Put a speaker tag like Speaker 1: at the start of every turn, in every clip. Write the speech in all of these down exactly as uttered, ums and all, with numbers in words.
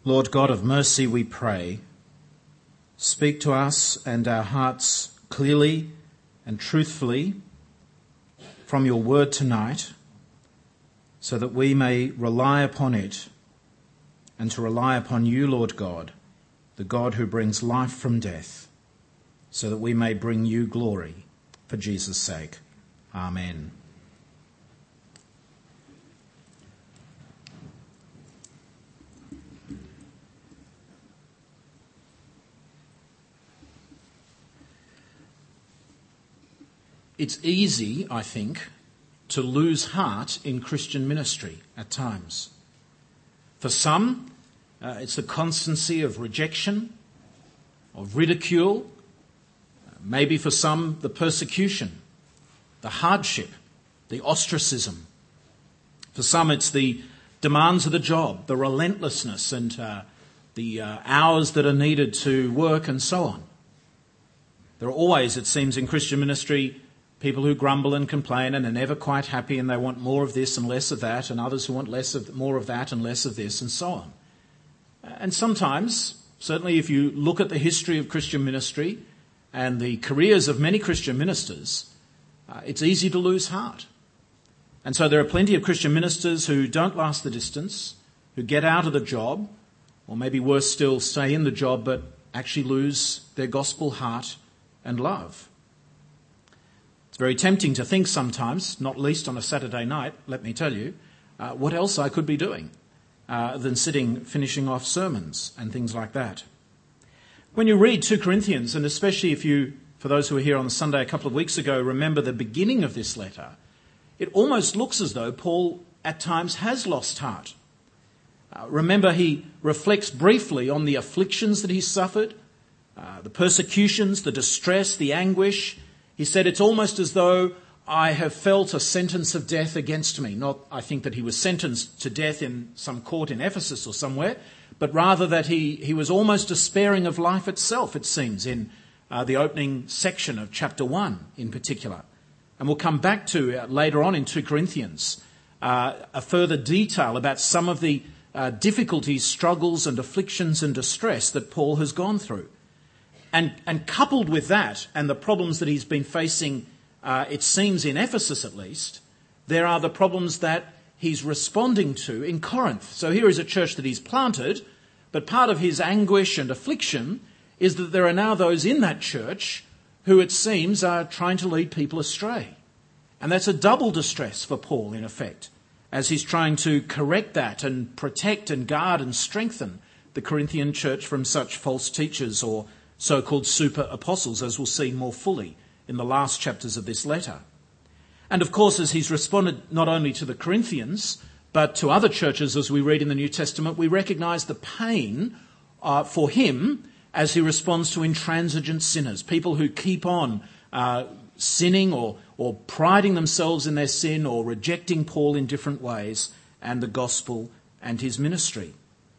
Speaker 1: Lord God of mercy, we pray, speak to us and our hearts clearly and truthfully from your word tonight, so that we may rely upon it and to rely upon you, Lord God, the God who brings life from death, so that we may bring you glory for Jesus' sake. Amen. It's easy, I think, to lose heart in Christian ministry at times. For some, uh, it's the constancy of rejection, of ridicule, maybe for some, the persecution, the hardship, the ostracism. For some, it's the demands of the job, the relentlessness and uh, the uh, hours that are needed to work and so on. There are always, it seems, in Christian ministry, people who grumble and complain and are never quite happy and they want more of this and less of that, and others who want less of more of that and less of this and so on. And sometimes, certainly if you look at the history of Christian ministry and the careers of many Christian ministers, uh, it's easy to lose heart. And so there are plenty of Christian ministers who don't last the distance, who get out of the job, or maybe worse still, stay in the job but actually lose their gospel heart and love. It's very tempting to think sometimes, not least on a Saturday night, let me tell you, uh, what else I could be doing uh, than sitting, finishing off sermons and things like that. When you read Second Corinthians, and especially if you, for those who were here on Sunday a couple of weeks ago, remember the beginning of this letter, it almost looks as though Paul at times has lost heart. Uh, remember, he reflects briefly on the afflictions that he suffered, uh, the persecutions, the distress, the anguish. He said, it's almost as though I have felt a sentence of death against me. Not, I think that he was sentenced to death in some court in Ephesus or somewhere, but rather that he, he was almost despairing of life itself, it seems, in uh, the opening section of chapter one in particular. And we'll come back to uh, later on in Second Corinthians uh, a further detail about some of the uh, difficulties, struggles and afflictions and distress that Paul has gone through. And, and coupled with that and the problems that he's been facing, uh, it seems in Ephesus at least, there are the problems that he's responding to in Corinth. So here is a church that he's planted, but part of his anguish and affliction is that there are now those in that church who it seems are trying to lead people astray. And that's a double distress for Paul in effect, as he's trying to correct that and protect and guard and strengthen the Corinthian church from such false teachers or so-called super apostles, as we'll see more fully in the last chapters of this letter. And of course, as he's responded not only to the Corinthians, but to other churches as we read in the New Testament, we recognise the pain uh, for him as he responds to intransigent sinners, people who keep on uh, sinning or, or priding themselves in their sin or rejecting Paul in different ways and the gospel and his ministry.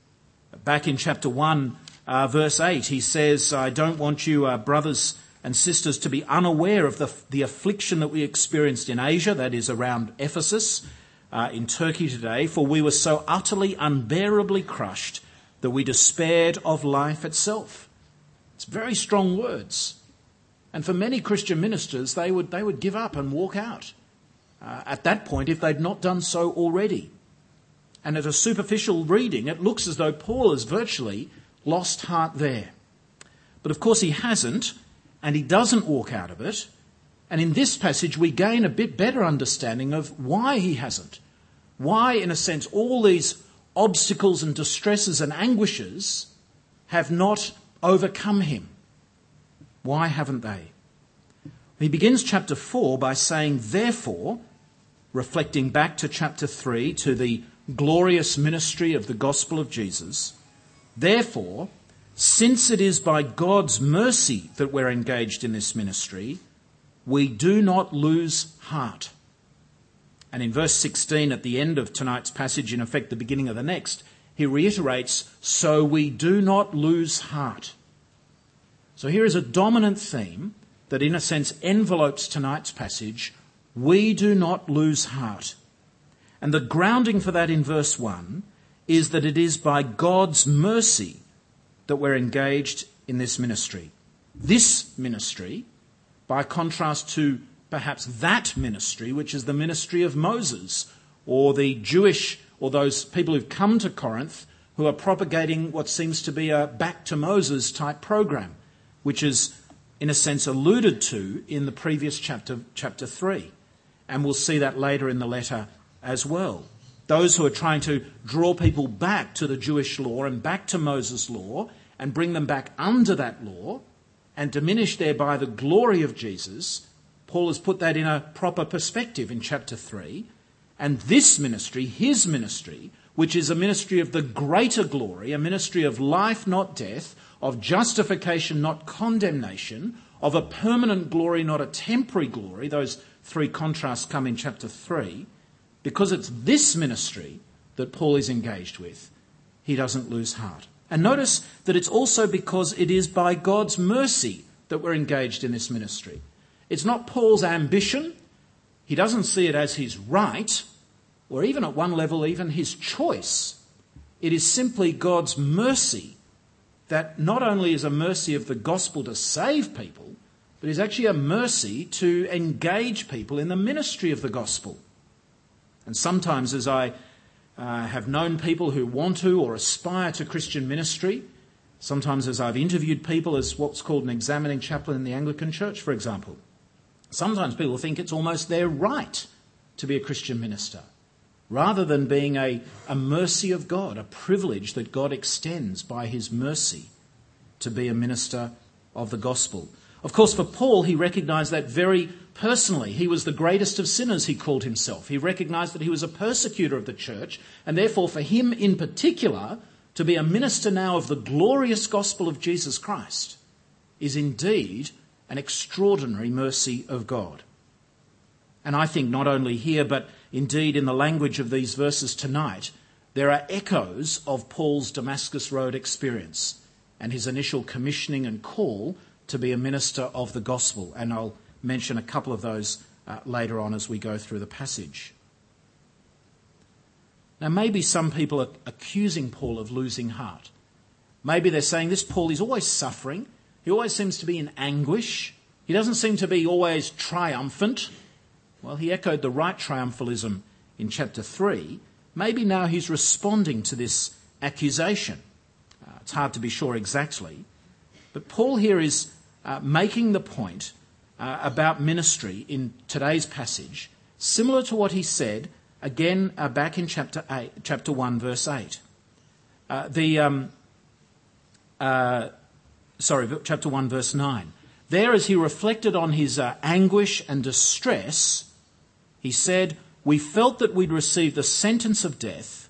Speaker 1: Back in chapter one, Uh, verse eight, he says, I don't want you, uh, brothers and sisters, to be unaware of the, the affliction that we experienced in Asia, that is around Ephesus, uh, in Turkey today, for we were so utterly unbearably crushed that we despaired of life itself. It's very strong words. And for many Christian ministers, they would, they would give up and walk out uh, at that point if they'd not done so already. And at a superficial reading, it looks as though Paul is virtually lost heart there. But of course he hasn't, and he doesn't walk out of it. And in this passage we gain a bit better understanding of why he hasn't. Why, in a sense, all these obstacles and distresses and anguishes have not overcome him. Why haven't they? He begins chapter four by saying, therefore, reflecting back to chapter three, to the glorious ministry of the gospel of Jesus, therefore, since it is by God's mercy that we're engaged in this ministry, we do not lose heart. And in verse sixteen, at the end of tonight's passage, in effect the beginning of the next, he reiterates, so we do not lose heart. So here is a dominant theme that in a sense envelopes tonight's passage. We do not lose heart. And the grounding for that in verse one is that it is by God's mercy that we're engaged in this ministry. This ministry, by contrast to perhaps that ministry, which is the ministry of Moses, or the Jewish, or those people who've come to Corinth who are propagating what seems to be a back to Moses type program, which is in a sense alluded to in the previous chapter, chapter three. And we'll see that later in the letter as well. Those who are trying to draw people back to the Jewish law and back to Moses' law and bring them back under that law and diminish thereby the glory of Jesus, Paul has put that in a proper perspective in chapter three. And this ministry, his ministry, which is a ministry of the greater glory, a ministry of life, not death, of justification, not condemnation, of a permanent glory, not a temporary glory. Those three contrasts come in chapter three. Because it's this ministry that Paul is engaged with, he doesn't lose heart. And notice that it's also because it is by God's mercy that we're engaged in this ministry. It's not Paul's ambition. He doesn't see it as his right, or even at one level, even his choice. It is simply God's mercy that not only is a mercy of the gospel to save people, but is actually a mercy to engage people in the ministry of the gospel. And sometimes as I uh, have known people who want to or aspire to Christian ministry, sometimes as I've interviewed people as what's called an examining chaplain in the Anglican Church, for example, sometimes people think it's almost their right to be a Christian minister, rather than being a, a mercy of God, a privilege that God extends by his mercy to be a minister of the gospel. Of course, for Paul, he recognised that very personally. He was the greatest of sinners, he called himself. He recognised that he was a persecutor of the church, and therefore for him in particular, to be a minister now of the glorious gospel of Jesus Christ is indeed an extraordinary mercy of God. And I think not only here, but indeed in the language of these verses tonight, there are echoes of Paul's Damascus Road experience and his initial commissioning and call to be a minister of the gospel. And I'll mention a couple of those uh, later on as we go through the passage. Now, maybe some people are accusing Paul of losing heart. Maybe they're saying this Paul is always suffering. He always seems to be in anguish. He doesn't seem to be always triumphant. Well, he echoed the right triumphalism in chapter three. Maybe now he's responding to this accusation. Uh, it's hard to be sure exactly. But Paul here is uh, making the point uh, about ministry in today's passage, similar to what he said again uh, back in chapter eight, chapter one, verse eight. Uh, the um, uh, sorry, chapter one, verse nine. There, as he reflected on his uh, anguish and distress, he said, "We felt that we'd received the sentence of death,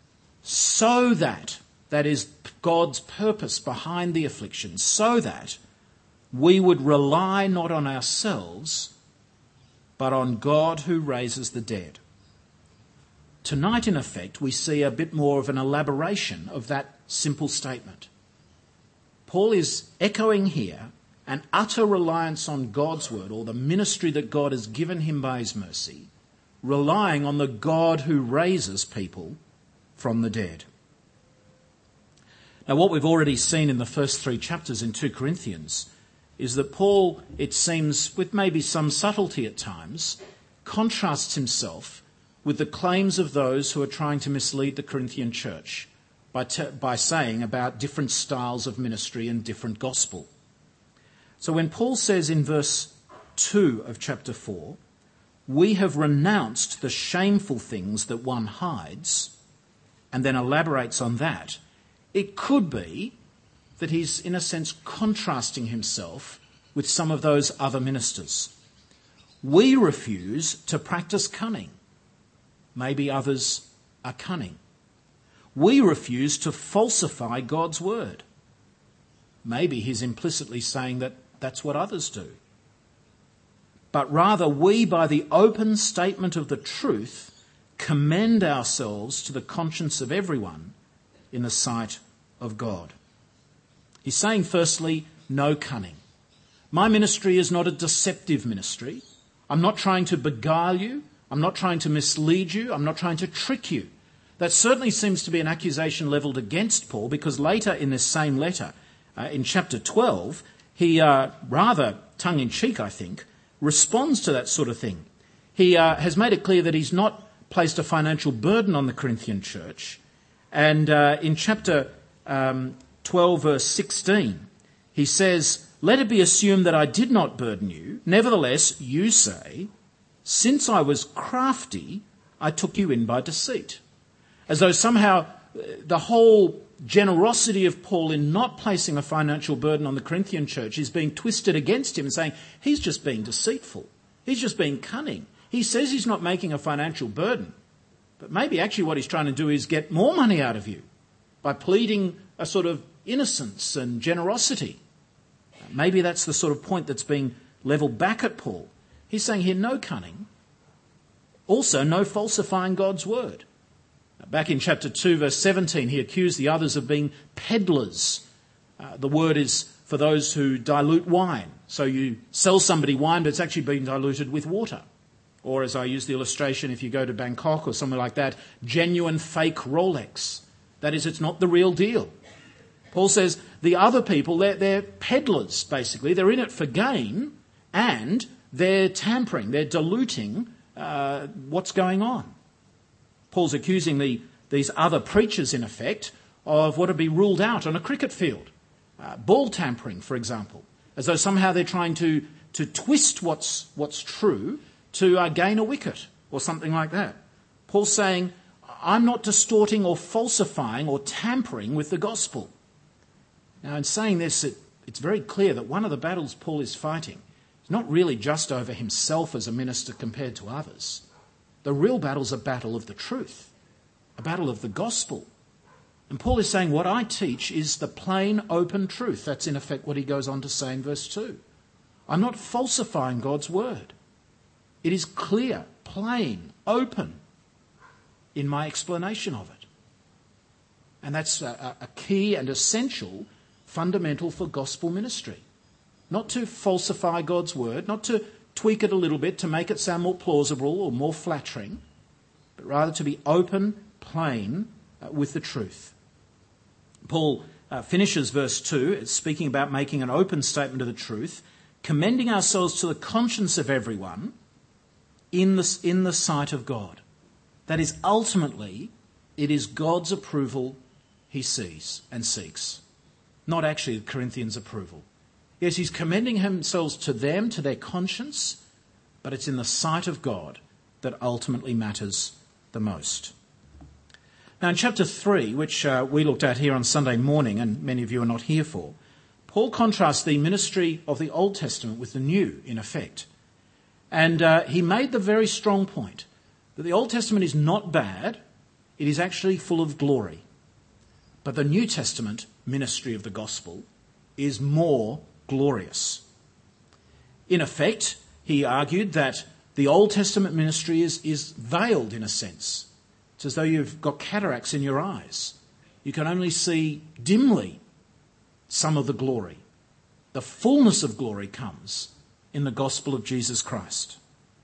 Speaker 1: so that, that is God's purpose behind the affliction, so that we would rely not on ourselves, but on God who raises the dead." Tonight, in effect, we see a bit more of an elaboration of that simple statement. Paul is echoing here an utter reliance on God's word, or the ministry that God has given him by his mercy, relying on the God who raises people from the dead. Now, what we've already seen in the first three chapters in Second Corinthians is that Paul, it seems, with maybe some subtlety at times, contrasts himself with the claims of those who are trying to mislead the Corinthian church by, te- by saying about different styles of ministry and different gospel. So when Paul says in verse two of chapter four, "We have renounced the shameful things that one hides," and then elaborates on that, it could be that he's, in a sense, contrasting himself with some of those other ministers. We refuse to practice cunning. Maybe others are cunning. We refuse to falsify God's word. Maybe he's implicitly saying that that's what others do. But rather, we, by the open statement of the truth, commend ourselves to the conscience of everyone in the sight of God. He's saying, firstly, no cunning. My ministry is not a deceptive ministry. I'm not trying to beguile you. I'm not trying to mislead you. I'm not trying to trick you. That certainly seems to be an accusation levelled against Paul, because later in this same letter, uh, in chapter twelve, he, uh, rather tongue-in-cheek, I think, responds to that sort of thing. He uh, has made it clear that he's not placed a financial burden on the Corinthian church. And uh, in chapter um, twelve, verse sixteen, he says, "Let it be assumed that I did not burden you. Nevertheless, you say, since I was crafty, I took you in by deceit." As though somehow the whole generosity of Paul in not placing a financial burden on the Corinthian church is being twisted against him and saying, he's just being deceitful. He's just being cunning. He says he's not making a financial burden. But maybe actually what he's trying to do is get more money out of you by pleading a sort of innocence and generosity. Maybe that's the sort of point that's being levelled back at Paul. He's saying here, no cunning. Also, no falsifying God's word. Back in chapter two, verse seventeen, he accused the others of being peddlers. Uh, the word is for those who dilute wine. So you sell somebody wine, but it's actually been diluted with water. Or, as I use the illustration, if you go to Bangkok or somewhere like that, genuine fake Rolex. That is, it's not the real deal. Paul says the other people, they're, they're peddlers, basically. They're in it for gain, and they're tampering, they're diluting uh, what's going on. Paul's accusing the, these other preachers, in effect, of what would be ruled out on a cricket field. Uh, ball tampering, for example, as though somehow they're trying to, to twist what's, what's true to uh, gain a wicket or something like that. Paul's saying, I'm not distorting or falsifying or tampering with the gospel. Now, in saying this, it, it's very clear that one of the battles Paul is fighting is not really just over himself as a minister compared to others. The real battle is a battle of the truth, a battle of the gospel. And Paul is saying what I teach is the plain, open truth. That's in effect what he goes on to say in verse two. I'm not falsifying God's word. It is clear, plain, open in my explanation of it. And that's a, a key and essential fundamental for gospel ministry. Not to falsify God's word, not to tweak it a little bit to make it sound more plausible or more flattering, but rather to be open, plain uh, with the truth. Paul uh, finishes verse two, speaking about making an open statement of the truth, commending ourselves to the conscience of everyone in the, in the sight of God. That is, ultimately, it is God's approval he sees and seeks, not actually the Corinthians' approval. Yes, he's commending himself to them, to their conscience, but it's in the sight of God that ultimately matters the most. Now in chapter three, which uh, we looked at here on Sunday morning, and many of you are not here for, Paul contrasts the ministry of the Old Testament with the New, in effect. And uh, he made the very strong point that the Old Testament is not bad, it is actually full of glory. But the New Testament ministry of the gospel is more glorious. In effect, he argued that the Old Testament ministry is, is veiled in a sense. It's as though you've got cataracts in your eyes. You can only see dimly some of the glory. The fullness of glory comes in the gospel of Jesus Christ.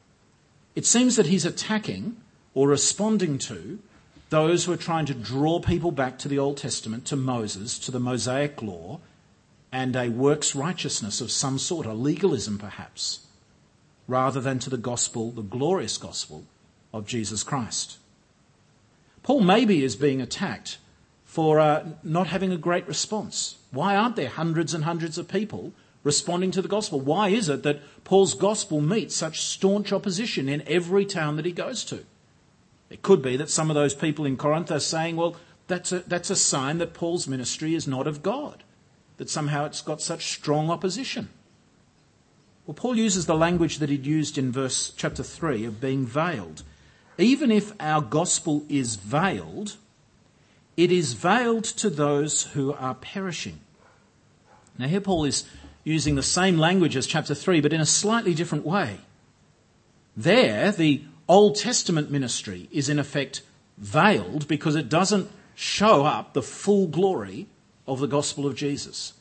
Speaker 1: It seems that he's attacking or responding to those who are trying to draw people back to the Old Testament, to Moses, to the Mosaic law, and a works righteousness of some sort, a legalism perhaps, rather than to the gospel, the glorious gospel of Jesus Christ. Paul maybe is being attacked for uh, not having a great response. Why aren't there hundreds and hundreds of people responding to the gospel? Why is it that Paul's gospel meets such staunch opposition in every town that he goes to? It could be that some of those people in Corinth are saying, well, that's a, that's a sign that Paul's ministry is not of God, that somehow it's got such strong opposition. Well, Paul uses the language that he'd used in verse chapter three of being veiled. Even if our gospel is veiled, it is veiled to those who are perishing. Now here Paul is using the same language as chapter three, but in a slightly different way. There, the Old Testament ministry is in effect veiled because it doesn't show up the full glory of the gospel of Jesus.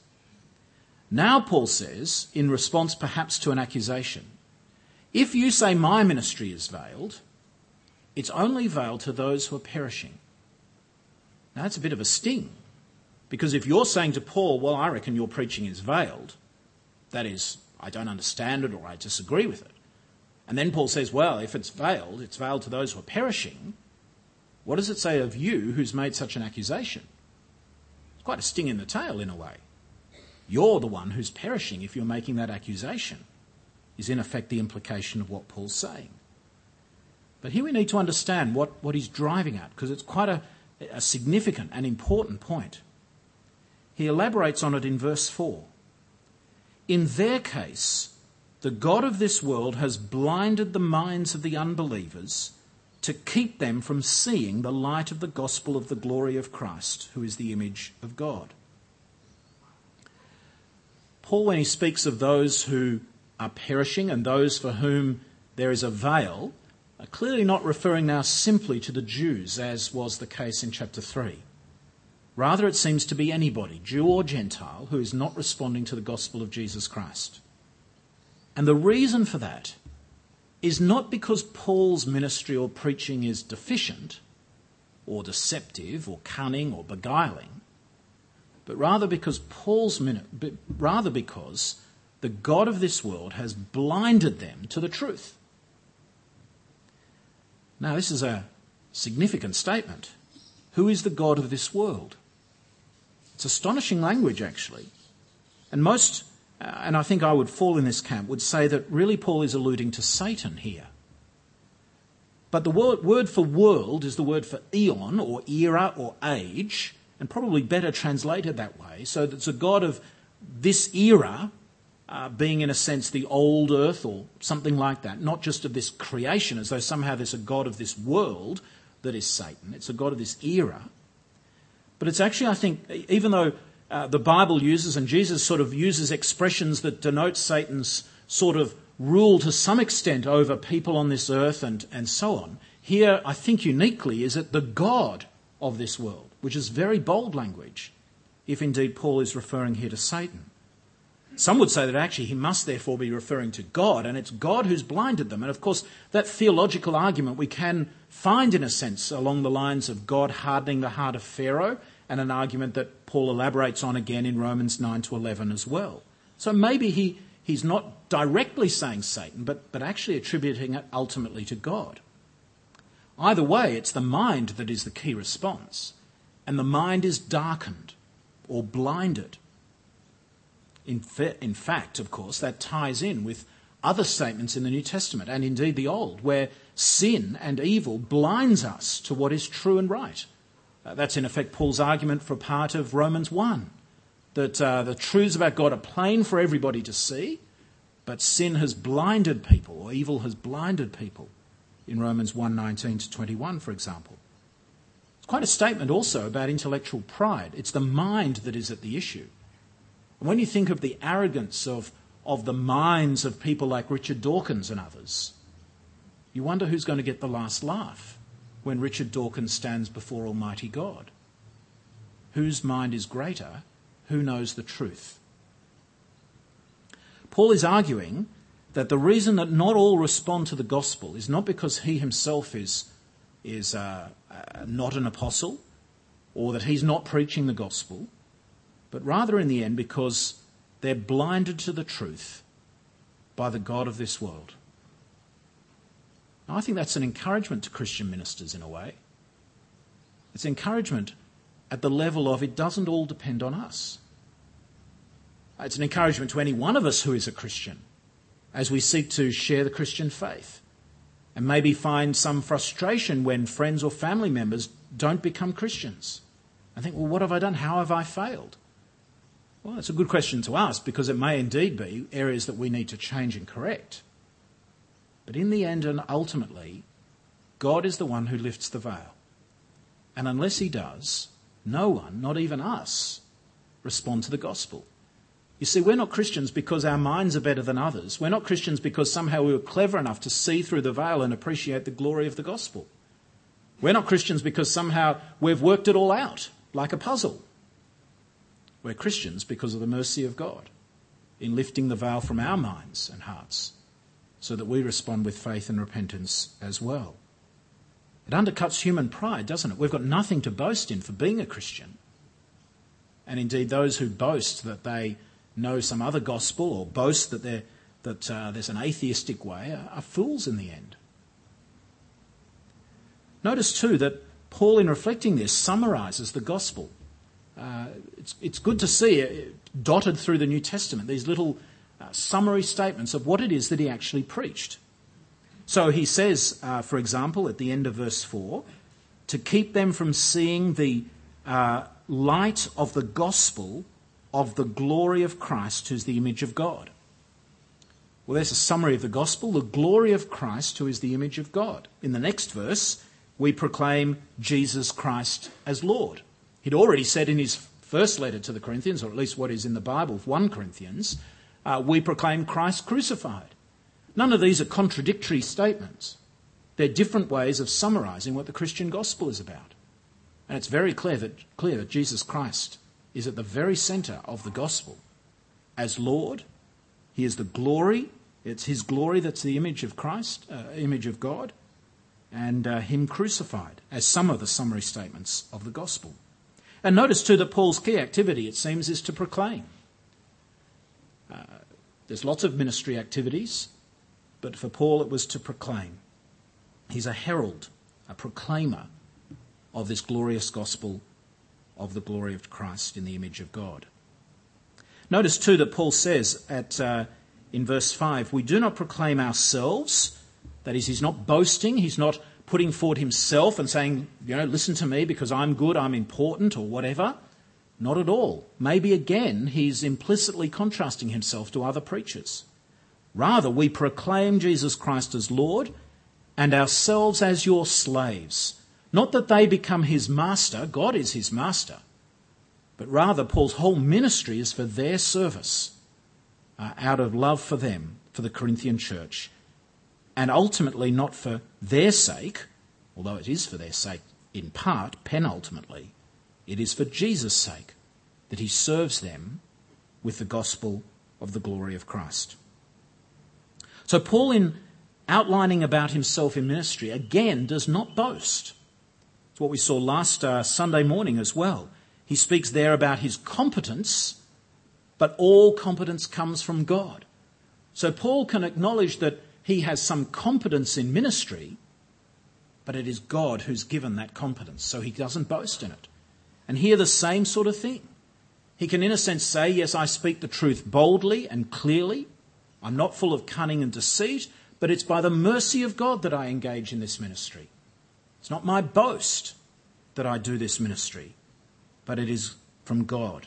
Speaker 1: Now Paul says, in response perhaps to an accusation, if you say my ministry is veiled, it's only veiled to those who are perishing. Now, that's a bit of a sting, because if you're saying to Paul, well, I reckon your preaching is veiled, that is, I don't understand it or I disagree with it, and then Paul says, well, if it's veiled, it's veiled to those who are perishing, what does it say of you who's made such an accusation? It's quite a sting in the tail in a way. You're the one who's perishing if you're making that accusation, is in effect the implication of what Paul's saying. But here we need to understand what, what he's driving at, because it's quite a, a significant and important point. He elaborates on it in verse four. In their case, the God of this world has blinded the minds of the unbelievers to keep them from seeing the light of the gospel of the glory of Christ, who is the image of God. Paul, when he speaks of those who are perishing and those for whom there is a veil, are clearly not referring now simply to the Jews, as was the case in chapter three. Rather, it seems to be anybody, Jew or Gentile, who is not responding to the gospel of Jesus Christ. And the reason for that is not because Paul's ministry or preaching is deficient or deceptive or cunning or beguiling, but rather because Paul's rather because the God of this world has blinded them to the truth. Now, this is a significant statement. Who is the God of this world? It's astonishing language, actually. And most, uh, and I think I would fall in this camp, would say that really Paul is alluding to Satan here. But the word, word for world is the word for eon or era or age, and probably better translated that way. So that it's a God of this era, uh, being in a sense the old earth or something like that, not just of this creation, as though somehow there's a God of this world that is Satan. It's a God of this era. But it's actually, I think, even though uh, the Bible uses and Jesus sort of uses expressions that denote Satan's sort of rule to some extent over people on this earth and, and so on, here I think uniquely is it the God of this world, which is very bold language, if indeed Paul is referring here to Satan. Some would say that actually he must therefore be referring to God, and it's God who's blinded them. And of course, that theological argument we can find in a sense along the lines of God hardening the heart of Pharaoh, and an argument that Paul elaborates on again in Romans nine to eleven as well. So maybe he, he's not directly saying Satan, but, but actually attributing it ultimately to God. Either way, it's the mind that is the key response, and the mind is darkened or blinded. In, fa- in fact, of course, that ties in with other statements in the New Testament and indeed the Old, where sin and evil blinds us to what is true and right. Uh, that's in effect Paul's argument for part of Romans one, that uh, the truths about God are plain for everybody to see, but sin has blinded people, or evil has blinded people, in Romans one nineteen to twenty-one, for example. It's quite a statement also about intellectual pride. It's the mind that is at the issue. And when you think of the arrogance of, of the minds of people like Richard Dawkins and others, you wonder who's going to get the last laugh when Richard Dawkins stands before Almighty God. Whose mind is greater? Who knows the truth? Paul is arguing that the reason that not all respond to the gospel is not because he himself is, is uh, uh, not an apostle, or that he's not preaching the gospel, but rather in the end because they're blinded to the truth by the God of this world. Now, I think that's an encouragement to Christian ministers in a way. It's encouragement at the level of it doesn't all depend on us. It's an encouragement to any one of us who is a Christian as we seek to share the Christian faith and maybe find some frustration when friends or family members don't become Christians and think, well, what have I done? How have I failed? Well, it's a good question to ask because it may indeed be areas that we need to change and correct. But in the end and ultimately, God is the one who lifts the veil. And unless he does, no one, not even us, respond to the gospel. You see, we're not Christians because our minds are better than others. We're not Christians because somehow we were clever enough to see through the veil and appreciate the glory of the gospel. We're not Christians because somehow we've worked it all out like a puzzle. We're Christians because of the mercy of God in lifting the veil from our minds and hearts so that we respond with faith and repentance as well. It undercuts human pride, doesn't it? We've got nothing to boast in for being a Christian. And indeed, those who boast that they know some other gospel or boast that, they're, that uh, there's an atheistic way are, are fools in the end. Notice too that Paul, in reflecting this, summarises the gospel. Uh, it's, it's good to see it dotted through the New Testament, these little uh, summary statements of what it is that he actually preached. So he says, uh, for example, at the end of verse four, to keep them from seeing the uh, light of the gospel of the glory of Christ, who's the image of God. Well, there's a summary of the gospel, the glory of Christ, who is the image of God. In the next verse, we proclaim Jesus Christ as Lord. He'd already said in his first letter to the Corinthians, or at least what is in the Bible, First Corinthians, uh, we proclaim Christ crucified. None of these are contradictory statements. They're different ways of summarising what the Christian gospel is about. And it's very clear that, clear that Jesus Christ is at the very centre of the gospel. As Lord, he is the glory. It's his glory that's the image of Christ, uh, image of God, and uh, him crucified, as some of the summary statements of the gospel. And notice too that Paul's key activity, it seems, is to proclaim. Uh, there's lots of ministry activities, but for Paul it was to proclaim. He's a herald, a proclaimer of this glorious gospel of the glory of Christ in the image of God. Notice too that Paul says at uh, in verse five, we do not proclaim ourselves. That is, he's not boasting, he's not putting forward himself and saying, you know, listen to me because I'm good, I'm important or whatever. Not at all. Maybe again he's implicitly contrasting himself to other preachers. Rather, we proclaim Jesus Christ as Lord and ourselves as your slaves. Not that they become his master, God is his master, but rather Paul's whole ministry is for their service, uh, out of love for them, for the Corinthian church, and ultimately not for their sake, although it is for their sake in part, penultimately, it is for Jesus' sake that he serves them with the gospel of the glory of Christ. So Paul, in outlining about himself in ministry, again does not boast. It's what we saw last uh, Sunday morning as well. He speaks there about his competence, but all competence comes from God. So Paul can acknowledge that he has some competence in ministry, but it is God who's given that competence, so he doesn't boast in it. And here the same sort of thing. He can in a sense say, yes, I speak the truth boldly and clearly. I'm not full of cunning and deceit, but it's by the mercy of God that I engage in this ministry. It's not my boast that I do this ministry, but it is from God.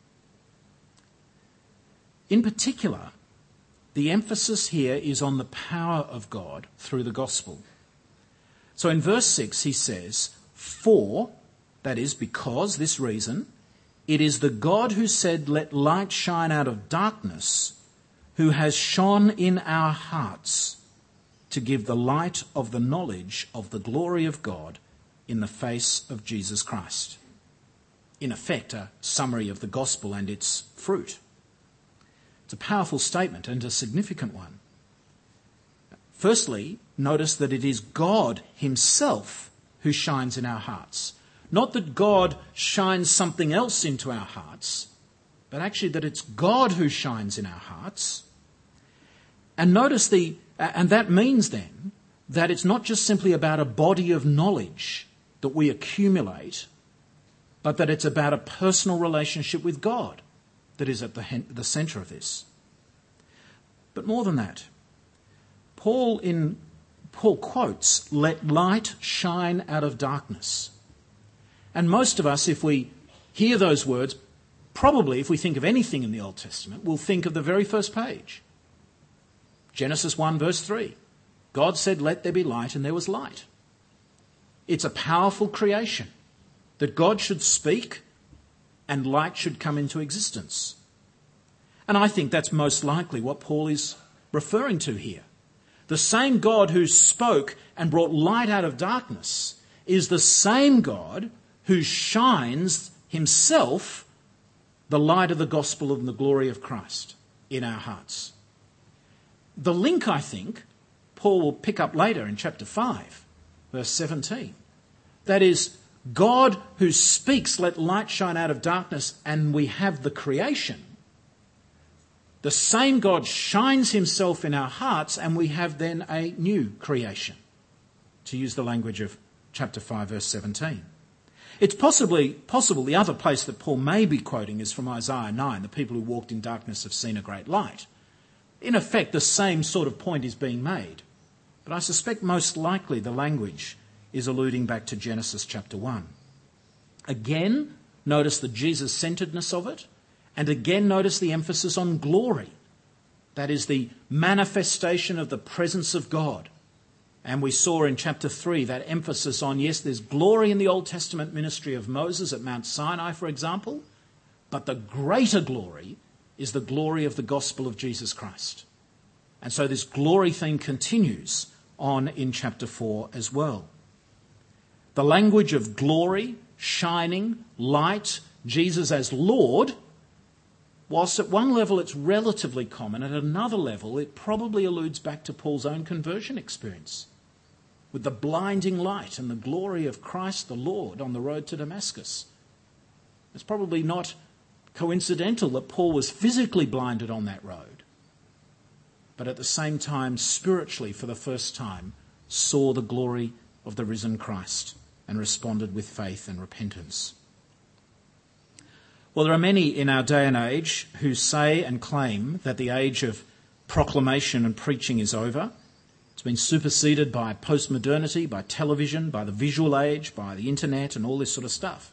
Speaker 1: In particular, the emphasis here is on the power of God through the gospel. So in verse six he says, for, that is because, this reason, it is the God who said, let light shine out of darkness, who has shone in our hearts to give the light of the knowledge of the glory of God in the face of Jesus Christ. In effect, a summary of the gospel and its fruit. It's a powerful statement and a significant one. Firstly, notice that it is God himself who shines in our hearts. Not that God shines something else into our hearts, but actually that it's God who shines in our hearts. And notice the, and that means then that it's not just simply about a body of knowledge that we accumulate, but that it's about a personal relationship with God that is at the, the centre of this. But more than that, Paul in Paul quotes, let light shine out of darkness. And most of us, if we hear those words, probably if we think of anything in the Old Testament, we'll think of the very first page. Genesis one verse three. God said, let there be light, and there was light. It's a powerful creation that God should speak and light should come into existence. And I think that's most likely what Paul is referring to here. The same God who spoke and brought light out of darkness is the same God who shines himself the light of the gospel of the glory of Christ in our hearts. The link, I think, Paul will pick up later in chapter five verse seventeen. That is, God who speaks, let light shine out of darkness, and we have the creation. The same God shines himself in our hearts, and we have then a new creation, to use the language of chapter five, verse seventeen. It's possibly possible the other place that Paul may be quoting is from Isaiah nine, the people who walked in darkness have seen a great light. In effect, the same sort of point is being made. But I suspect most likely the language is alluding back to Genesis chapter one. Again, notice the Jesus-centeredness of it, and again notice the emphasis on glory. That is the manifestation of the presence of God. And we saw in chapter three that emphasis on, yes, there's glory in the Old Testament ministry of Moses at Mount Sinai, for example, but the greater glory is the glory of the gospel of Jesus Christ. And so this glory theme continues on in chapter four as well. The language of glory, shining, light, Jesus as Lord, whilst at one level it's relatively common, at another level it probably alludes back to Paul's own conversion experience, with the blinding light and the glory of Christ the Lord on the road to Damascus. It's probably not coincidental that Paul was physically blinded on that road, but at the same time, spiritually, for the first time, saw the glory of the risen Christ and responded with faith and repentance. Well, there are many in our day and age who say and claim that the age of proclamation and preaching is over. It's been superseded by postmodernity, by television, by the visual age, by the internet and all this sort of stuff.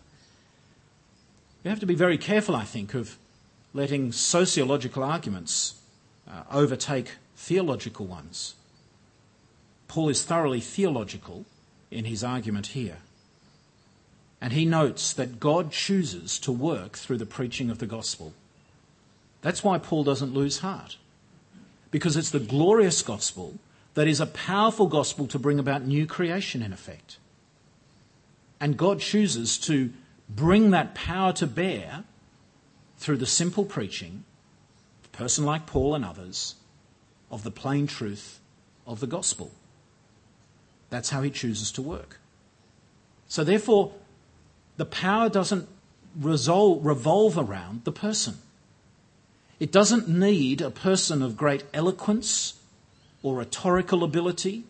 Speaker 1: We have to be very careful, I think, of letting sociological arguments uh, overtake theological ones. Paul is thoroughly theological in his argument here. And he notes that God chooses to work through the preaching of the gospel. That's why Paul doesn't lose heart. Because it's the glorious gospel that is a powerful gospel to bring about new creation in effect. And God chooses to bring that power to bear through the simple preaching of a person like Paul and others of the plain truth of the gospel. That's how he chooses to work. So therefore, the power doesn't resolve, revolve around the person. It doesn't need a person of great eloquence or rhetorical ability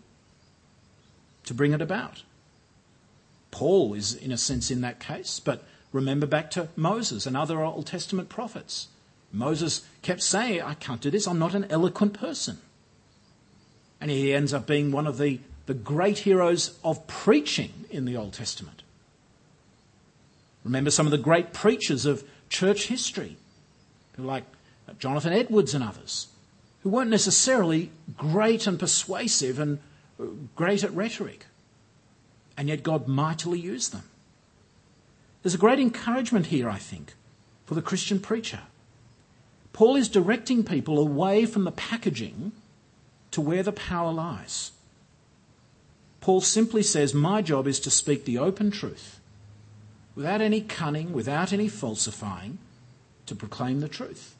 Speaker 1: to bring it about. Paul is, in a sense, in that case, but remember back to Moses and other Old Testament prophets. Moses kept saying, I can't do this, I'm not an eloquent person. And he ends up being one of the, the great heroes of preaching in the Old Testament. Remember some of the great preachers of church history, people like Jonathan Edwards and others, who weren't necessarily great and persuasive and great at rhetoric, and yet God mightily used them. There's a great encouragement here, I think, for the Christian preacher. Paul is directing people away from the packaging to where the power lies. Paul simply says, my job is to speak the open truth, without any cunning, without any falsifying, to proclaim the truth.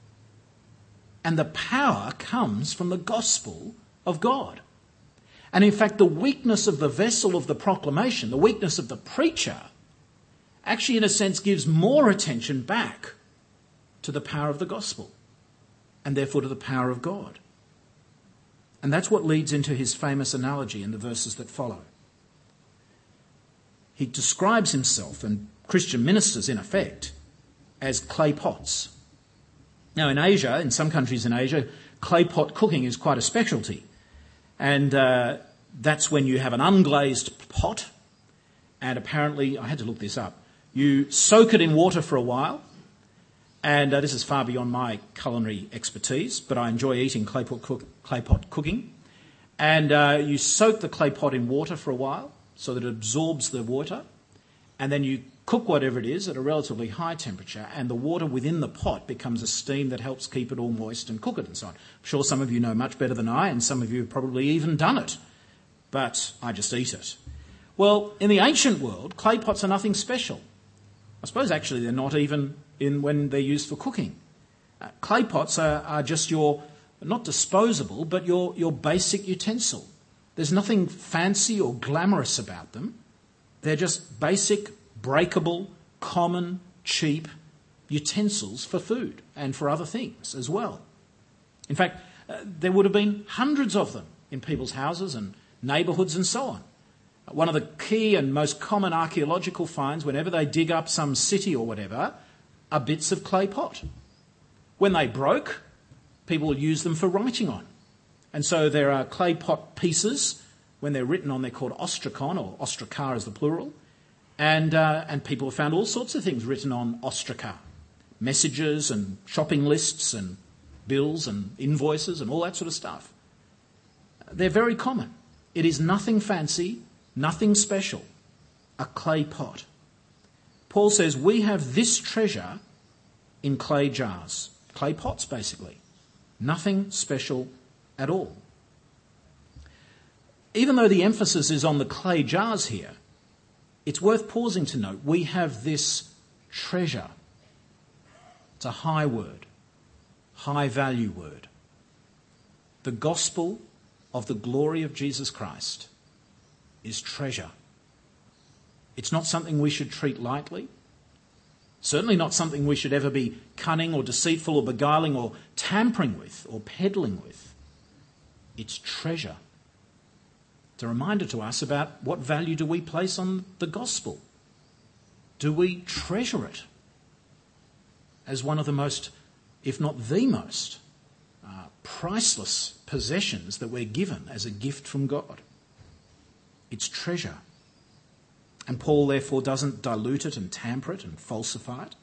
Speaker 1: And the power comes from the gospel of God. And in fact, the weakness of the vessel of the proclamation, the weakness of the preacher, actually in a sense gives more attention back to the power of the gospel and therefore to the power of God. And that's what leads into his famous analogy in the verses that follow. He describes himself and Christian ministers, in effect, as clay pots. Now, in Asia, in some countries in Asia, clay pot cooking is quite a specialty. And uh, that's when you have an unglazed pot, and apparently, I had to look this up, you soak it in water for a while, and uh, this is far beyond my culinary expertise, but I enjoy eating clay pot, cook, clay pot cooking. And uh, you soak the clay pot in water for a while so that it absorbs the water, and then you cook whatever it is at a relatively high temperature, and the water within the pot becomes a steam that helps keep it all moist and cook it and so on. I'm sure some of you know much better than I, and some of you have probably even done it, but I just eat it. Well, in the ancient world, clay pots are nothing special. I suppose actually they're not even in when they're used for cooking. Uh, clay pots are, are just your, not disposable, but your, your basic utensil. There's nothing fancy or glamorous about them. They're just basic, breakable, common, cheap utensils for food and for other things as well. In fact, uh, there would have been hundreds of them in people's houses and neighbourhoods and so on. One of the key and most common archaeological finds whenever they dig up some city or whatever are bits of clay pot. When they broke, people would use them for writing on. And so there are clay pot pieces. When they're written on, they're called ostrakon, or ostrakar is the plural. And, uh, and people have found all sorts of things written on ostrakar. Messages and shopping lists and bills and invoices and all that sort of stuff. They're very common. It is nothing fancy, nothing special. A clay pot. Paul says we have this treasure in clay jars. Clay pots, basically. Nothing special at all. Even though the emphasis is on the clay jars here, it's worth pausing to note we have this treasure. It's a high word, high value word. The gospel of the glory of Jesus Christ is treasure. It's not something we should treat lightly. Certainly not something we should ever be cunning or deceitful or beguiling or tampering with or peddling with. It's treasure. It's a reminder to us about what value do we place on the gospel. Do we treasure it as one of the most, if not the most, uh, priceless possessions that we're given as a gift from God? It's treasure. And Paul, therefore, doesn't dilute it and tamper it and falsify it.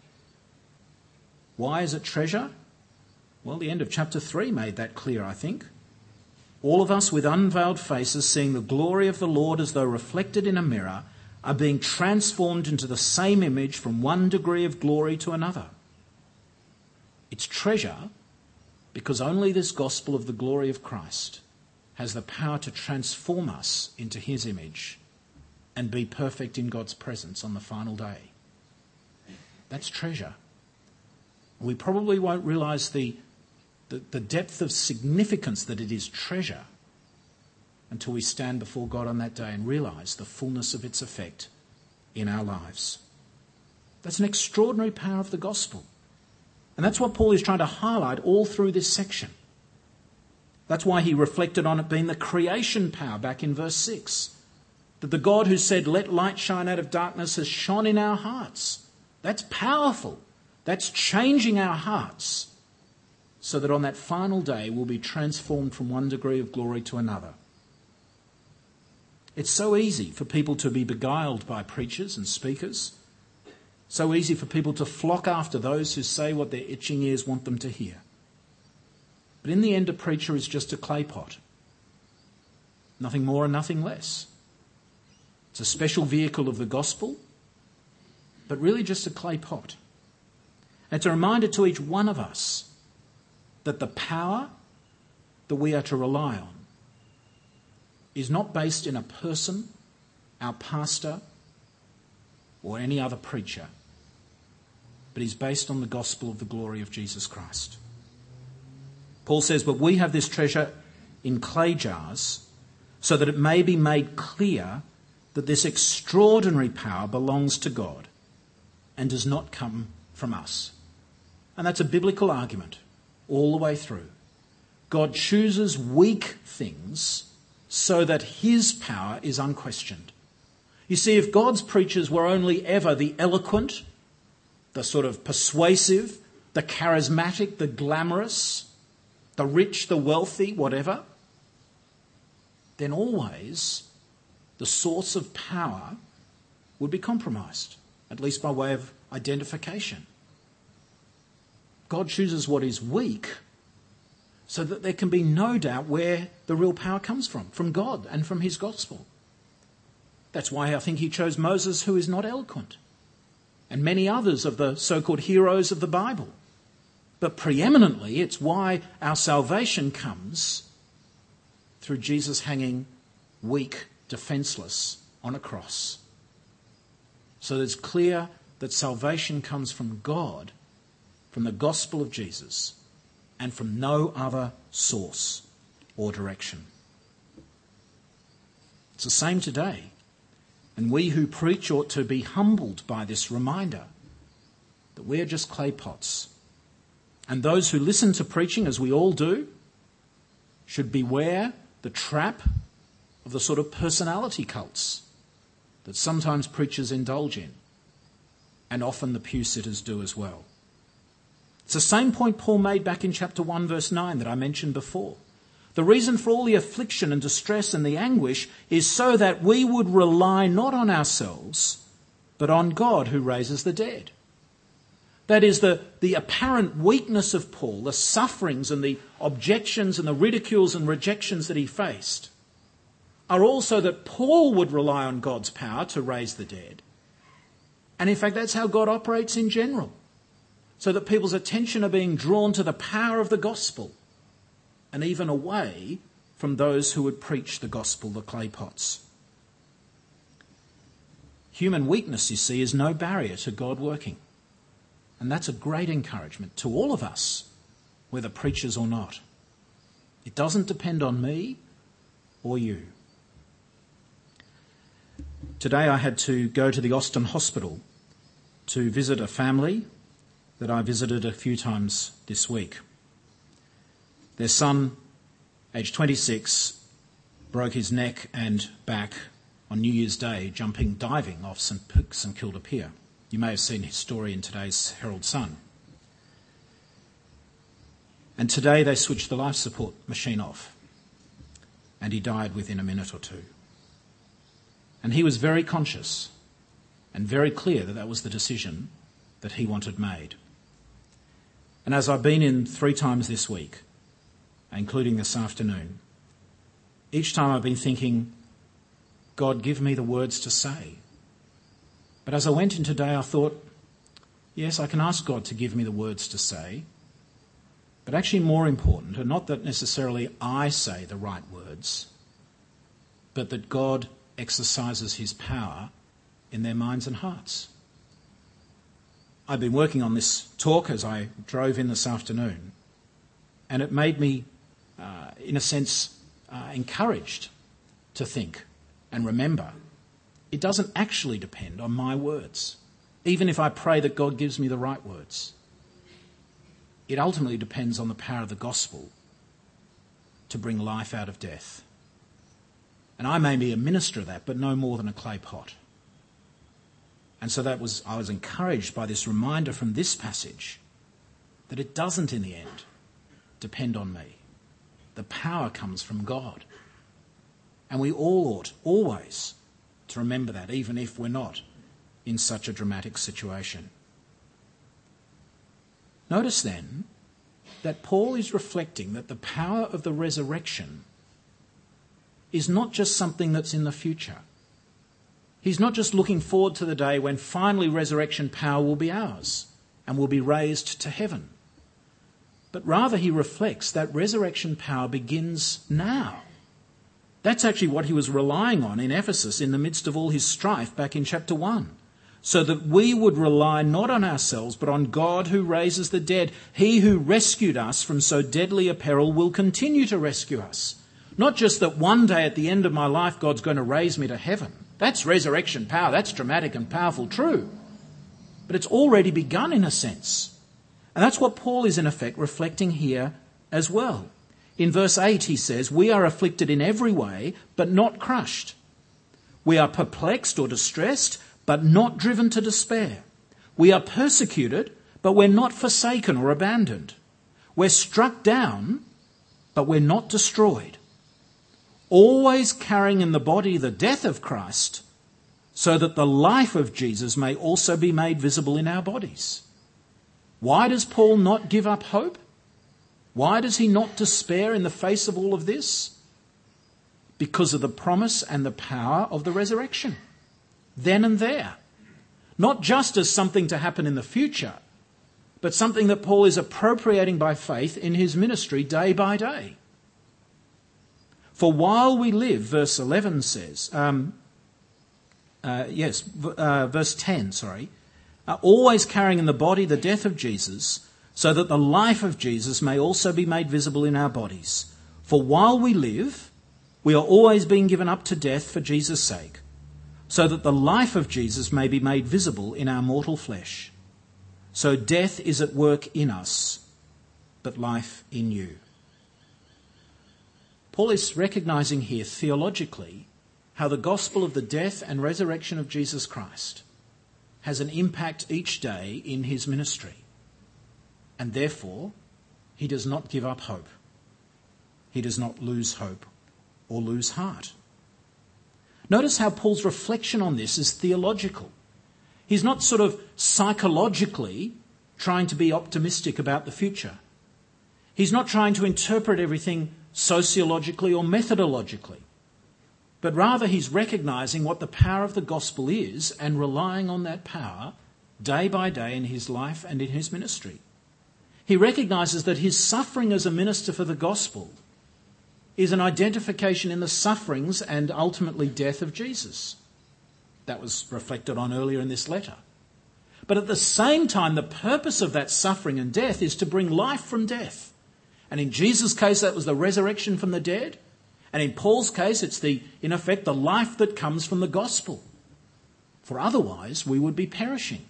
Speaker 1: Why is it treasure? Well, the end of chapter three made that clear, I think. All of us with unveiled faces, seeing the glory of the Lord as though reflected in a mirror, are being transformed into the same image from one degree of glory to another. It's treasure because only this gospel of the glory of Christ has the power to transform us into his image and be perfect in God's presence on the final day. That's treasure. We probably won't realise the, the, the depth of significance that it is treasure until we stand before God on that day and realise the fullness of its effect in our lives. That's an extraordinary power of the gospel. And that's what Paul is trying to highlight all through this section. That's why he reflected on it being the creation power back in verse six. That the God who said, "Let light shine out of darkness," has shone in our hearts. That's powerful. That's changing our hearts so that on that final day we'll be transformed from one degree of glory to another. It's so easy for people to be beguiled by preachers and speakers. So easy for people to flock after those who say what their itching ears want them to hear. But in the end, a preacher is just a clay pot. Nothing more and nothing less. It's a special vehicle of the gospel, but really just a clay pot. And it's a reminder to each one of us that the power that we are to rely on is not based in a person, our pastor, or any other preacher, but is based on the gospel of the glory of Jesus Christ. Paul says, "But we have this treasure in clay jars so that it may be made clear that this extraordinary power belongs to God and does not come from us." And that's a biblical argument all the way through. God chooses weak things so that his power is unquestioned. You see, if God's preachers were only ever the eloquent, the sort of persuasive, the charismatic, the glamorous, the rich, the wealthy, whatever, then always the source of power would be compromised, at least by way of identification. God chooses what is weak so that there can be no doubt where the real power comes from, from God and from his gospel. That's why I think he chose Moses, who is not eloquent, and many others of the so-called heroes of the Bible. But preeminently, it's why our salvation comes through Jesus hanging weak, defenceless on a cross. So it's clear that salvation comes from God, from the gospel of Jesus, and from no other source or direction. It's the same today. And we who preach ought to be humbled by this reminder that we are just clay pots. And those who listen to preaching, as we all do, should beware the trap of the sort of personality cults that sometimes preachers indulge in, and often the pew sitters do as well. It's the same point Paul made back in chapter one, verse nine that I mentioned before. The reason for all the affliction and distress and the anguish is so that we would rely not on ourselves, but on God who raises the dead. That is, the, the apparent weakness of Paul, the sufferings and the objections and the ridicules and rejections that he faced, are also that Paul would rely on God's power to raise the dead. And in fact, that's how God operates in general, so that people's attention are being drawn to the power of the gospel and even away from those who would preach the gospel, the clay pots. Human weakness, you see, is no barrier to God working. And that's a great encouragement to all of us, whether preachers or not. It doesn't depend on me or you. Today I had to go to the Austin Hospital to visit a family that I visited a few times this week. Their son, aged twenty-six, broke his neck and back on New Year's Day jumping diving off St St Kilda Pier. You may have seen his story in today's Herald Sun. And today they switched the life support machine off, and he died within a minute or two. And he was very conscious and very clear that that was the decision that he wanted made. And as I've been in three times this week, including this afternoon, each time I've been thinking, God, give me the words to say. But as I went in today, I thought, yes, I can ask God to give me the words to say, but actually more important, and not that necessarily I say the right words, but that God exercises his power in their minds and hearts. I've been working on this talk as I drove in this afternoon, and it made me, uh, in a sense, uh, encouraged to think and remember it doesn't actually depend on my words, even if I pray that God gives me the right words. It ultimately depends on the power of the gospel to bring life out of death. And I may be a minister of that, but no more than a clay pot. And so that was, I was encouraged by this reminder from this passage that it doesn't in the end depend on me. The power comes from God. And we all ought always to remember that, even if we're not in such a dramatic situation. Notice then that Paul is reflecting that the power of the resurrection is not just something that's in the future. He's not just looking forward to the day when finally resurrection power will be ours and will be raised to heaven. But rather he reflects that resurrection power begins now. That's actually what he was relying on in Ephesus in the midst of all his strife back in chapter one. So that we would rely not on ourselves but on God who raises the dead. He who rescued us from so deadly a peril will continue to rescue us. Not just that one day at the end of my life God's going to raise me to heaven. That's resurrection power. That's dramatic and powerful, true. But it's already begun in a sense. And that's what Paul is in effect reflecting here as well. In verse eight he says, we are afflicted in every way, but not crushed. We are perplexed or distressed, but not driven to despair. We are persecuted, but we're not forsaken or abandoned. We're struck down, but we're not destroyed. Always carrying in the body the death of Christ, so that the life of Jesus may also be made visible in our bodies. Why does Paul not give up hope? Why does he not despair in the face of all of this? Because of the promise and the power of the resurrection. Then and there. Not just as something to happen in the future, but something that Paul is appropriating by faith in his ministry day by day. For while we live, verse eleven says, um, uh, yes, uh, verse ten, sorry, uh, always carrying in the body the death of Jesus, so that the life of Jesus may also be made visible in our bodies. For while we live, We are always being given up to death for Jesus' sake, so that the life of Jesus may be made visible in our mortal flesh. So death is at work in us, but life in you. Paul is recognizing here theologically how the gospel of the death and resurrection of Jesus Christ has an impact each day in his ministry. And therefore, he does not give up hope. He does not lose hope or lose heart. Notice how Paul's reflection on this is theological. He's not sort of psychologically trying to be optimistic about the future. He's not trying to interpret everything sociologically or methodologically, but rather he's recognizing what the power of the gospel is and relying on that power day by day in his life and in his ministry. He recognizes that his suffering as a minister for the gospel is an identification in the sufferings and ultimately death of Jesus. That was reflected on earlier in this letter. But at the same time, the purpose of that suffering and death is to bring life from death. And in Jesus' case, that was the resurrection from the dead. And in Paul's case, it's the, in effect, the life that comes from the gospel. For otherwise, we would be perishing.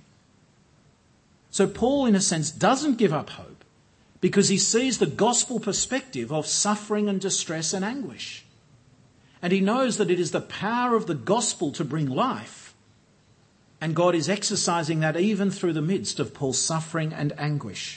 Speaker 1: So Paul, in a sense, doesn't give up hope because he sees the gospel perspective of suffering and distress and anguish. And he knows that it is the power of the gospel to bring life. And God is exercising that even through the midst of Paul's suffering and anguish.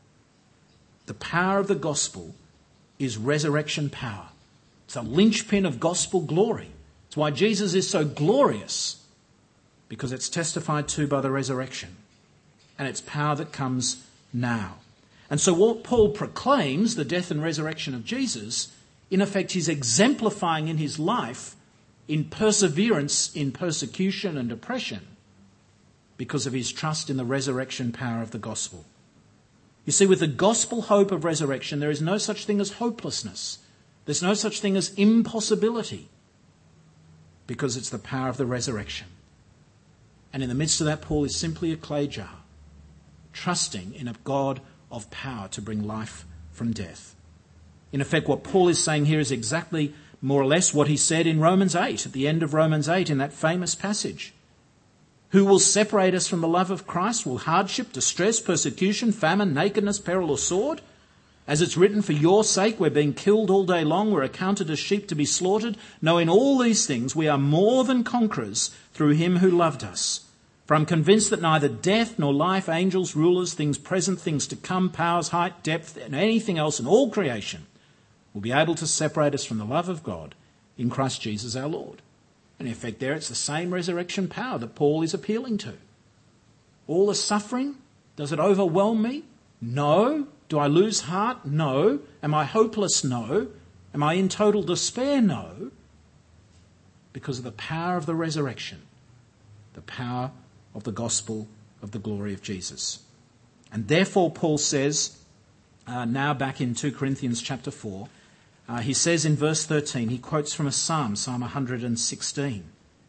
Speaker 1: The power of the gospel is resurrection power. It's a linchpin of gospel glory. It's why Jesus is so glorious, because it's testified to by the resurrection. And it's power that comes now. And so what Paul proclaims, the death and resurrection of Jesus, in effect he's exemplifying in his life in perseverance in persecution and oppression because of his trust in the resurrection power of the gospel. You see, with the gospel hope of resurrection, there is no such thing as hopelessness. There's no such thing as impossibility because it's the power of the resurrection. And in the midst of that, Paul is simply a clay jar, trusting in a God of power to bring life from death. In effect, what Paul is saying here is exactly more or less what he said in Romans eight, at the end of Romans eight, in that famous passage. Who will separate us from the love of Christ? Will hardship, distress, persecution, famine, nakedness, peril or sword? As it's written, for your sake we're being killed all day long, we're accounted as sheep to be slaughtered. No, in all these things we are more than conquerors through him who loved us. For I'm convinced that neither death nor life, angels, rulers, things present, things to come, powers, height, depth, and anything else in all creation will be able to separate us from the love of God in Christ Jesus our Lord. And in effect there it's the same resurrection power that Paul is appealing to. All the suffering, does it overwhelm me? No. Do I lose heart? No. Am I hopeless? No. Am I in total despair? No. Because of the power of the resurrection, the power of the gospel of the glory of Jesus. And therefore Paul says, uh, now back in two Corinthians chapter four, uh, he says in verse thirteen, he quotes from a psalm, Psalm one hundred sixteen.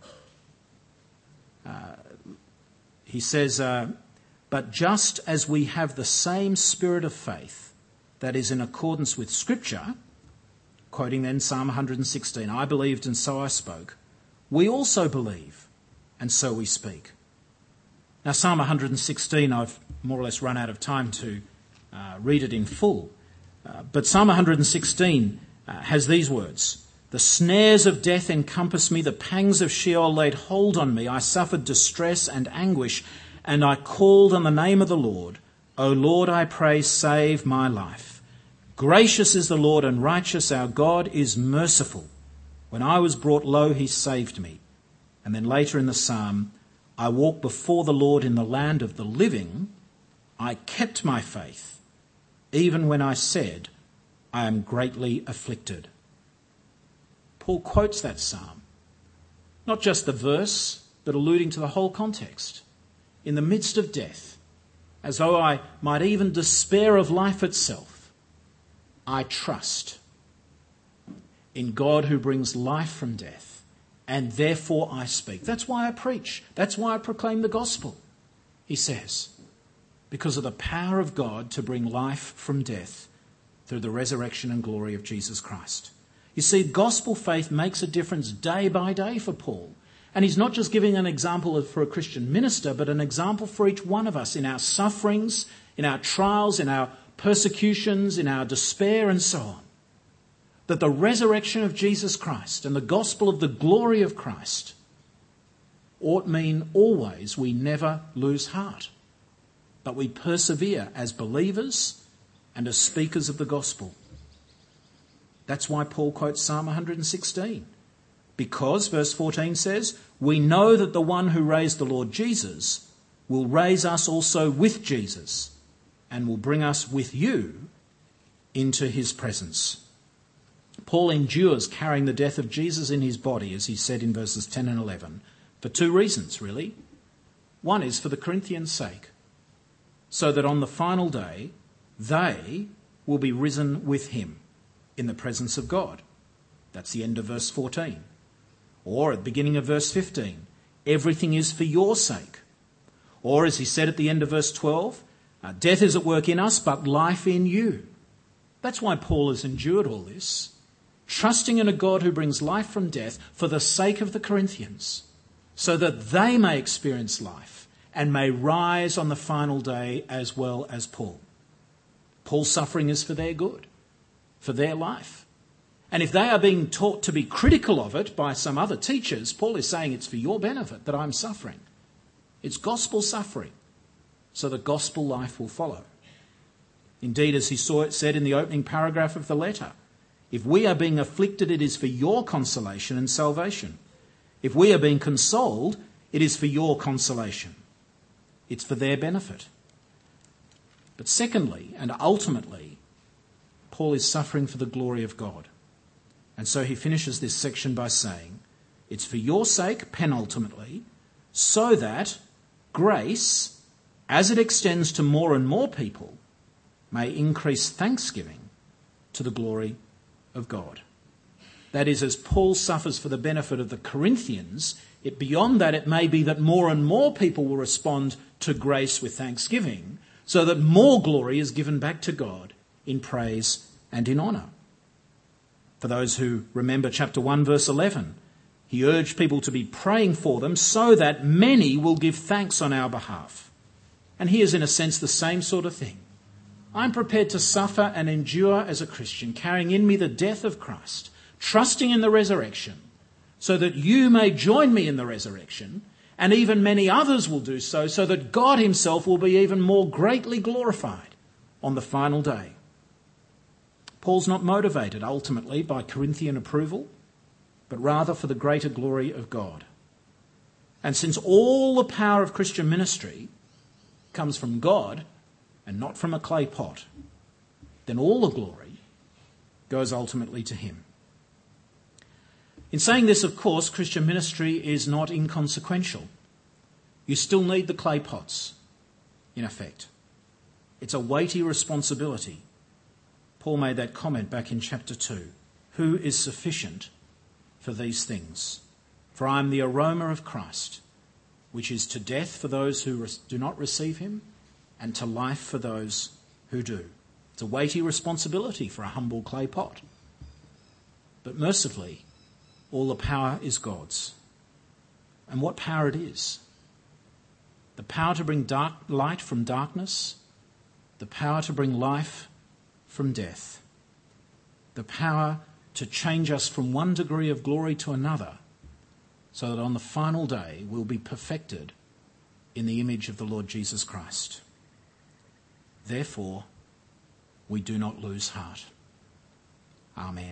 Speaker 1: Uh, he says, uh, but just as we have the same spirit of faith that is in accordance with Scripture, quoting then Psalm one hundred sixteen, I believed and so I spoke, we also believe and so we speak. Now Psalm one hundred sixteen, I've more or less run out of time to uh, read it in full, uh, but Psalm one hundred sixteen uh, has these words, the snares of death encompassed me, the pangs of Sheol laid hold on me, I suffered distress and anguish, and I called on the name of the Lord. O Lord, I pray, save my life. Gracious is the Lord and righteous, our God is merciful. When I was brought low, he saved me. And then later in the psalm, I walked before the Lord in the land of the living. I kept my faith, even when I said, I am greatly afflicted. Paul quotes that psalm, not just the verse, but alluding to the whole context. In the midst of death, as though I might even despair of life itself, I trust in God who brings life from death, and therefore I speak. That's why I preach. That's why I proclaim the gospel, he says, because of the power of God to bring life from death through the resurrection and glory of Jesus Christ. You see, gospel faith makes a difference day by day for Paul. And he's not just giving an example of, for a Christian minister, but an example for each one of us in our sufferings, in our trials, in our persecutions, in our despair and so on. That the resurrection of Jesus Christ and the gospel of the glory of Christ ought mean always we never lose heart, but we persevere as believers and as speakers of the gospel. That's why Paul quotes Psalm one hundred sixteen. Because, verse fourteen says, we know that the one who raised the Lord Jesus will raise us also with Jesus and will bring us with you into his presence. Paul endures carrying the death of Jesus in his body, as he said in verses ten and eleven, for two reasons, really. One is for the Corinthians' sake, so that on the final day they will be risen with him in the presence of God. That's the end of verse fourteen. Or at the beginning of verse fifteen, everything is for your sake. Or as he said at the end of verse twelve, uh, death is at work in us, but life in you. That's why Paul has endured all this, trusting in a God who brings life from death for the sake of the Corinthians, so that they may experience life and may rise on the final day as well as Paul. Paul's suffering is for their good, for their life. And if they are being taught to be critical of it by some other teachers, Paul is saying it's for your benefit that I'm suffering. It's gospel suffering, so the gospel life will follow. Indeed, as he saw it said in the opening paragraph of the letter, if we are being afflicted, it is for your consolation and salvation. If we are being consoled, it is for your consolation. It's for their benefit. But secondly, and ultimately, Paul is suffering for the glory of God. And so he finishes this section by saying, it's for your sake, penultimately, so that grace, as it extends to more and more people, may increase thanksgiving to the glory of God. That is, as Paul suffers for the benefit of the Corinthians, it, beyond that it may be that more and more people will respond to grace with thanksgiving, so that more glory is given back to God in praise and in honour. For those who remember chapter one, verse eleven, he urged people to be praying for them so that many will give thanks on our behalf. And here's in a sense the same sort of thing. I'm prepared to suffer and endure as a Christian, carrying in me the death of Christ, trusting in the resurrection, so that you may join me in the resurrection, and even many others will do so, so that God himself will be even more greatly glorified on the final day. Paul's not motivated ultimately by Corinthian approval, but rather for the greater glory of God. And since all the power of Christian ministry comes from God and not from a clay pot, then all the glory goes ultimately to him. In saying this, of course, Christian ministry is not inconsequential. You still need the clay pots, in effect. It's a weighty responsibility. Paul made that comment back in chapter two. Who is sufficient for these things? For I am the aroma of Christ, which is to death for those who do not receive him, and to life for those who do. It's a weighty responsibility for a humble clay pot. But mercifully, all the power is God's. And what power it is. The power to bring dark light from darkness, the power to bring life from death, the power to change us from one degree of glory to another, so that on the final day we'll be perfected in the image of the Lord Jesus Christ. Therefore, we do not lose heart. Amen.